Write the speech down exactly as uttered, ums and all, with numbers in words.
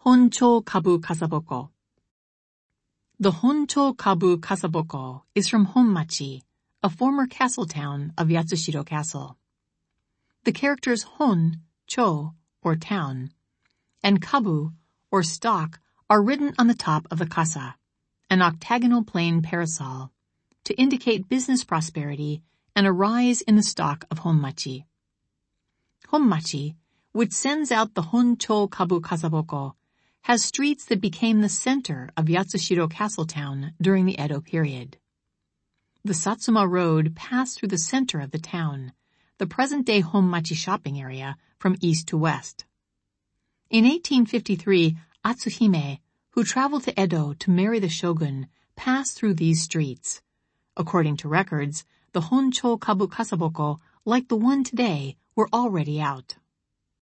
Honcho Kabu Kasaboko. The Honcho Kabu Kasaboko is from Honmachi, a former castle town of Yatsushiro Castle. The characters Hon, Cho, or town, and Kabu, or stock, are written on the top of the kasa, an octagonal plain parasol, to indicate business prosperity and a rise in the stock of Honmachi. Honmachi, which sends out the Honcho Kabu Kasaboko, has streets that became the center of Yatsushiro Castle Town during the Edo period. The Satsuma Road passed through the center of the town, the present-day Honmachi shopping area, from east to west. In eighteen fifty-three, Atsuhime, who traveled to Edo to marry the shogun, passed through these streets. According to records, the Honcho Kabu Kasaboko, like the one today, were already out.